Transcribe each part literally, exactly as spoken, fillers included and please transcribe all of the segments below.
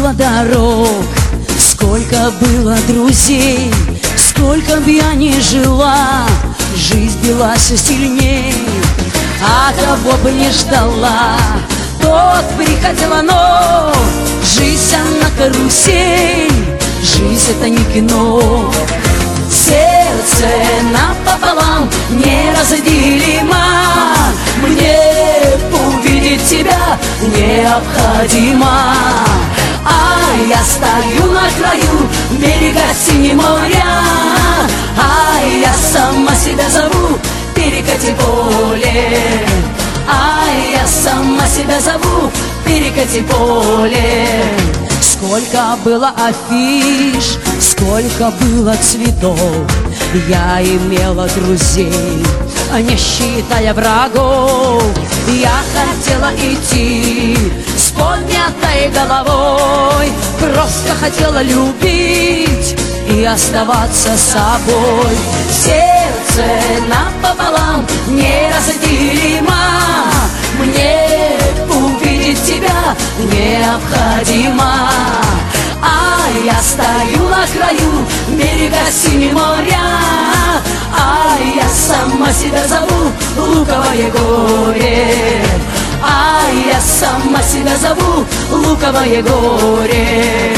было дорог, сколько было друзей, сколько б я ни жила, жизнь била все сильней. А кого бы не ждала, тот приходила, но жизнь она карусель, жизнь это не кино. Сердце напополам неразделимо, мне увидеть тебя необходимо. А я стою на краю берега синего моря, а я сама себя зову перекати поле. А я сама себя зову перекати поле. Сколько было афиш, сколько было цветов, я имела друзей, не считая врагов. Я хотела идти с поднятой головой, просто хотела любить и оставаться собой. Сердце напополам неразделимо, мне увидеть тебя необходимо. А я стою на краю берега синего моря, а я сама себя зову луковое горе. А я сама себя зову луковое горе.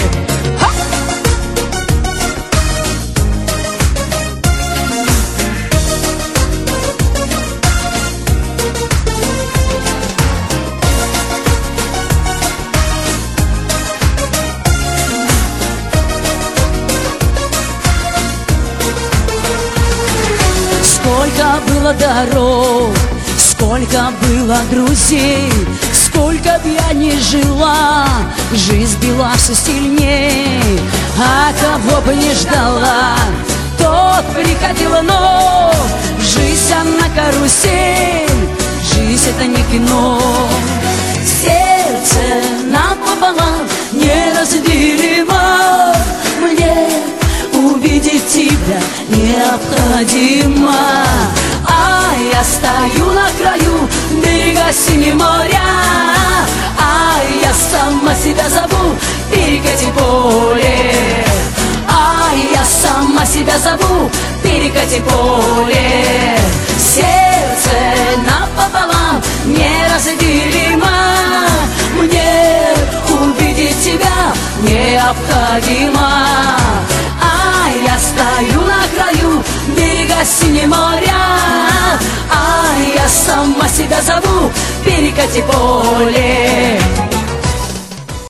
Сколько было дорог, сколько было друзей, сколько б я ни жила, жизнь била все сильней. А кого бы не ждала, тот приходила, но жизнь она карусель, жизнь это не кино. Сердце напополам неразделимо, мне увидеть тебя необходимо. А я стою на краю берега синего моря, а я сама себя зову перекати поле. А я сама себя зову перекати поле. Сердце напополам неразделимо, мне увидеть тебя необходимо. А я стою на краю берега синего моря, а я сама себя зову перекати поле.